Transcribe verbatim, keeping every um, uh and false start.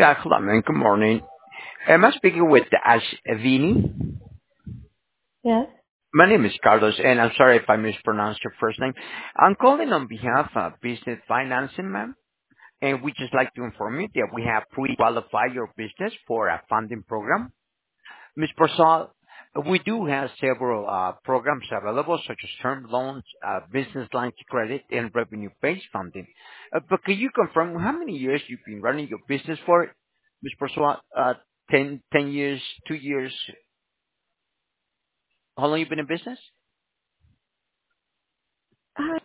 Yeah, hello, man. Good morning. Am I speaking with Ashvini? Yes. My name is Carlos, and I'm sorry if I mispronounced your first name. I'm calling on behalf of Business Financing, ma'am, and we just like to inform you that we have pre-qualified your business for a funding program. Miz Prasad, we do have several uh, programs available, such as term loans, uh, business lines of credit, and revenue-based funding. Uh, but can you confirm how many years you've been running your business for, Miz Prasad? Uh, ten, ten years, two years? How long you been in business? Hi.